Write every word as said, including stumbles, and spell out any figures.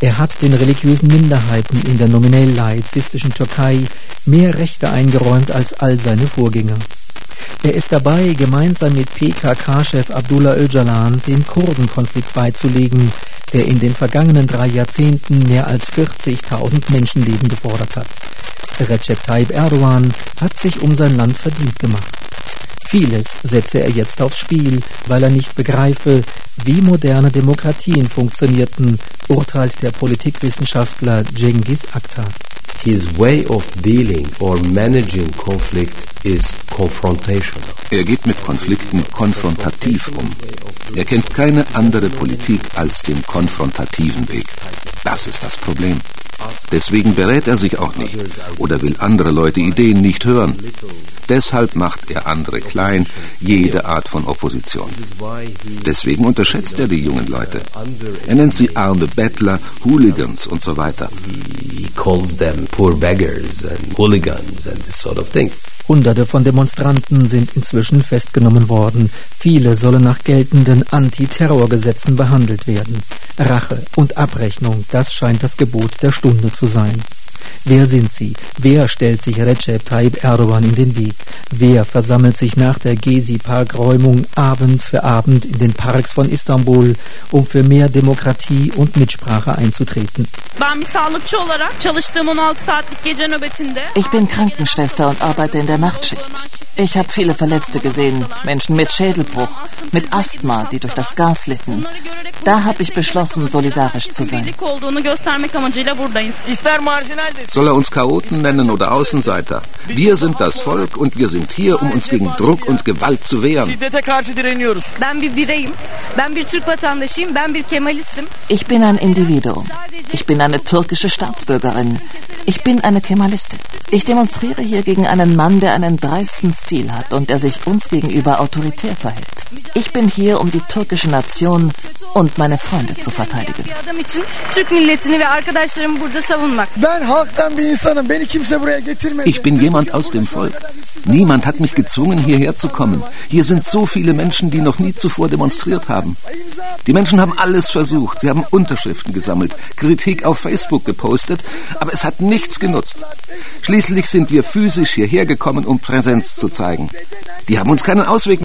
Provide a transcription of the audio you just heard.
Er hat den religiösen Minderheiten in der nominell laizistischen Türkei mehr Rechte eingeräumt als all seine Vorgänger. Er ist dabei, gemeinsam mit P K K-Chef Abdullah Öcalan den Kurdenkonflikt beizulegen, der in den vergangenen drei Jahrzehnten mehr als vierzigtausend Menschenleben gefordert hat. Recep Tayyip Erdogan hat sich um sein Land verdient gemacht. Vieles setze er jetzt aufs Spiel, weil er nicht begreife, wie moderne Demokratien funktionierten, urteilt der Politikwissenschaftler Cengiz Aktar. His way of dealing or managing conflict is confrontational. Er geht mit Konflikten konfrontativ um. Er kennt keine andere Politik als den konfrontativen Weg. Das ist das Problem. Deswegen berät er sich auch nicht oder will andere Leute Ideen nicht hören. Deshalb macht er andere klein, jede Art von Opposition. Deswegen unterschätzt er die jungen Leute. Er nennt sie arme Bettler, Hooligans und so weiter. He calls them poor beggars and hooligans and this sort of thing. Hunderte von Demonstranten sind inzwischen festgenommen worden. Viele sollen nach geltenden Antiterrorgesetzen behandelt werden. Rache und Abrechnung, das scheint das Gebot der Stunde zu sein. Wer sind sie? Wer stellt sich Recep Tayyip Erdogan in den Weg? Wer versammelt sich nach der Gezi-Park-Räumung Abend für Abend in den Parks von Istanbul, um für mehr Demokratie und Mitsprache einzutreten? Ich bin Krankenschwester und arbeite in der Nachtschicht. Ich habe viele Verletzte gesehen, Menschen mit Schädelbruch, mit Asthma, die durch das Gas litten. Da habe ich beschlossen, solidarisch zu sein. Soll er uns Chaoten nennen oder Außenseiter? Wir sind das Volk und wir sind hier, um uns gegen Druck und Gewalt zu wehren. Ich bin ein Individuum. Ich bin eine türkische Staatsbürgerin. Ich bin eine Kemalistin. Ich demonstriere hier gegen einen Mann, der einen dreisten Stil hat und der sich uns gegenüber autoritär verhält. Ich bin hier, um die türkische Nation und meine Freunde zu verteidigen. Ich bin jemand aus dem Volk. Niemand hat mich gezwungen, hierher zu kommen. Hier sind so viele Menschen, die noch nie zuvor demonstriert haben. Die Menschen haben alles versucht. Sie haben Unterschriften gesammelt, Kritik auf Facebook gepostet, aber es hat nichts genutzt. Schließlich sind wir physisch hierher gekommen, um Präsenz zu zeigen. Die haben uns keinen Ausweg